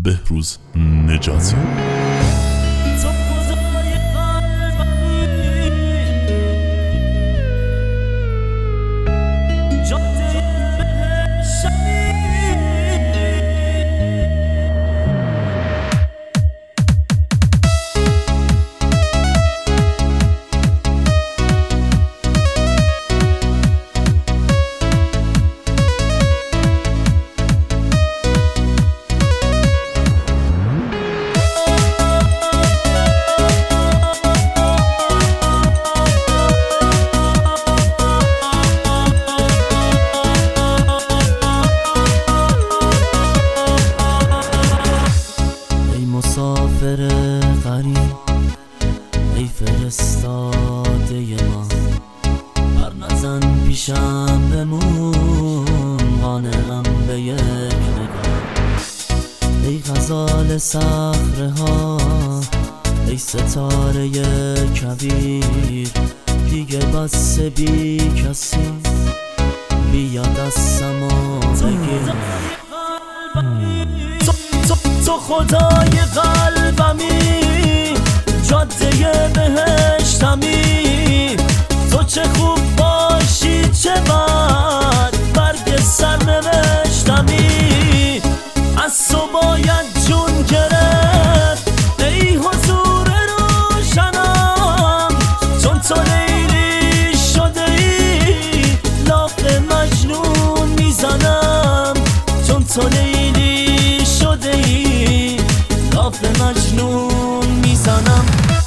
بهروز نجاتی. مسافر غریب، ای فرستاده من، بر نزن پیشم بمون، قانعم به یک نگاه. ای غزال صخره ها، ای ستاره کبیر، دیگه بس بی کسی، بیا دستمو بگیر. تو خدای قلبمی، جاده بهشتمی، تو چه خوب باشی چه بد، برگ سرنوشتمی. از تو باید جون گرفت ای حضور روشنم، چون تو لیلی شده ای، لاف مجنون میزنم. چون تو لیلی شده ای، لاف مجنون میزنم.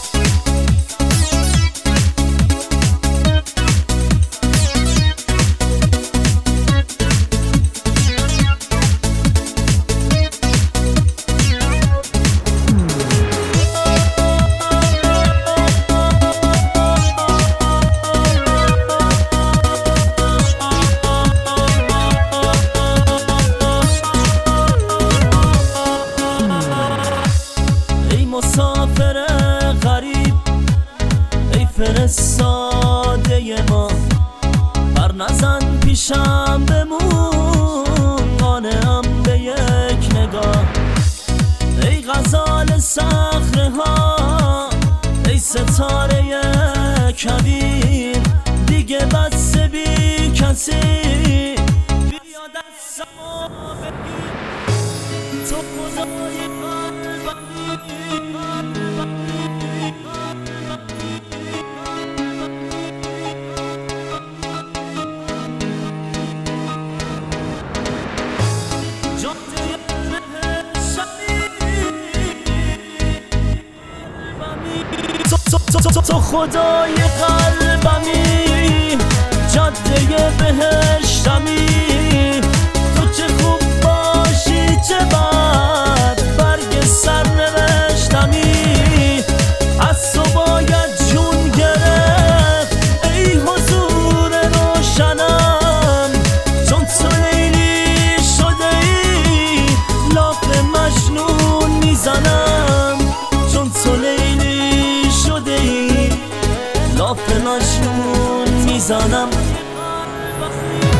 مسافر غریب، ای فرستاده ما، بر نزن پیشم بمون، قانعم به یک نگاه. ای غزال صخره ها، ای ستاره کبیر، دیگه بس بی کسی، بیا دستمو بگیر. تو خدای تو خدای قلبمی، جاده بهشتمی، تو چه خوب باشی چه بد، برگ سرنوشتمی. از تو باید جون گرفت ای حضور روشنم، چون تو لیلی شده ای، لاف مجنون میزنم. چون تو لیلی شده ای، لاف مجنون میزنم.